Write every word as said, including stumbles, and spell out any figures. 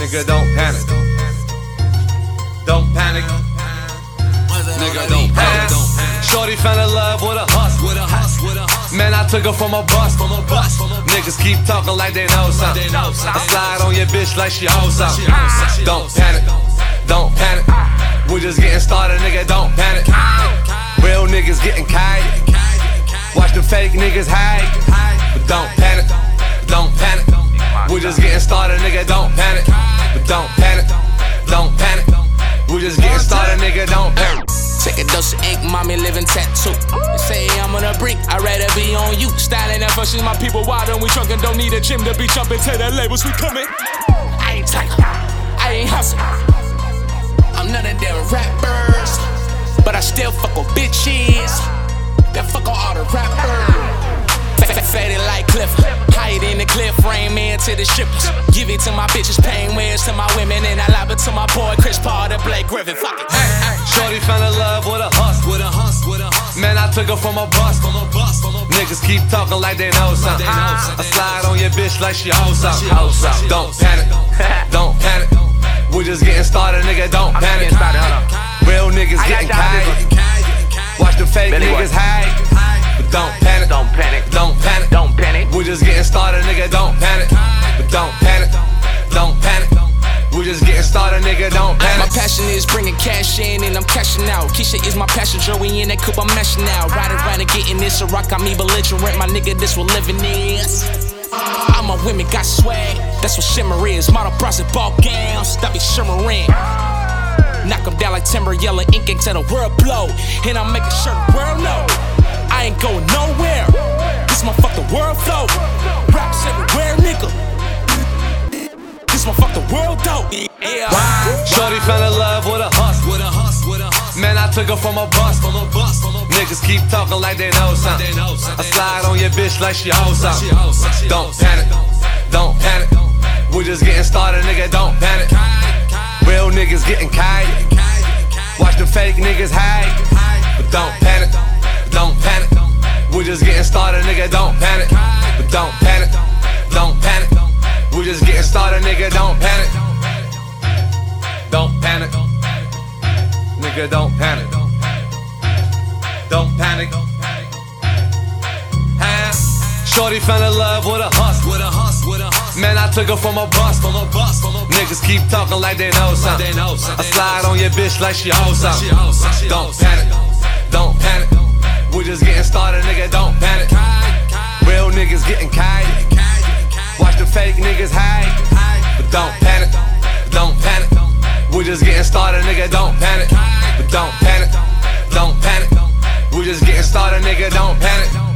Nigga, don't panic. Don't panic. Nigga, don't panic. Shorty fell in love with a hustle. Man, I took her from a bus. Niggas keep talking like they know something. I slide on your bitch like she owes something. Don't panic. Don't panic. We just getting started, nigga, don't panic. Real niggas getting kite. Watch the fake niggas hide. But don't panic. Don't panic. We just getting started, nigga, don't panic. But don't panic. Don't panic. We just getting started, nigga, don't panic. Take a dose of ink, mommy living tattoo. They say I'm on a brink, I'd rather be on you. Styling and functions, my people wild and we drunken. Don't need a gym to be jumping to the labels, we coming. I ain't tight, I ain't hustle. I'm none of them rappers, but I still fuck with bitches that fuck on all the rappers. Faded like Cliff, hide in the cliff, frame into the strippers. Give it to my bitches, paying wares to my women, and I lob it to my boy Chris Paul and Blake Griffin. Fuck it. Hey, hey. Shorty fell in love with a hustle. With a hustle, with a hustle. Man, I took her from a bus. From a bus, from a bus. Niggas keep talking like they know something. I slide on your bitch like she owes something. Don't panic. Don't panic. We just getting started, nigga. Don't panic. Real niggas getting kite. Watch the fake niggas hide. But don't panic. Don't panic. Don't panic. Don't panic. We just getting started, nigga. Don't panic. But don't panic. Don't panic. We just getting started, nigga. Don't panic. My passion is bringing cash in and I'm cashing out. Keisha is my passenger, we in that coupe, I'm mashing out. Riding around and getting this, a rock got me belligerent. My nigga, this what living is. All my women got swag, that's what shimmer is. Model bras and ball gowns, that be shimmering. Knock them down like timber, yellow ink into the world blow. And I'm making sure the world know I ain't going nowhere. This motherfucker world flow. Raps everywhere, nigga. This motherfucker world dope. Yeah. Shorty fell in love with a hustle. With a hustle, with a hustle. Man, I took her from a bus. From a bus, from a bus. Niggas keep talking like they know something. I slide on your bitch like she owes something. Don't panic. Don't panic. We just getting started, nigga. Don't panic. Real niggas getting kite. Watch the fake niggas hide. But don't panic. Don't panic. We just getting started, nigga. Don't panic. But don't panic. Don't panic. We just getting started, nigga. Don't panic. Don't panic. Nigga, don't panic. Don't panic. Shorty fell in love with a hustle. With a hustle, with a hustle. Man, I took her from a bus. From a bus, from a bus. Niggas keep talking like they know something. I slide on your bitch like she owes something. Don't panic. Don't panic. We just getting started, nigga. Don't panic. Real niggas getting kite. Watch the fake niggas hide. But don't panic. Don't panic. We just getting started, nigga. Don't panic. But don't panic. Don't panic. We just getting started, nigga. Don't panic.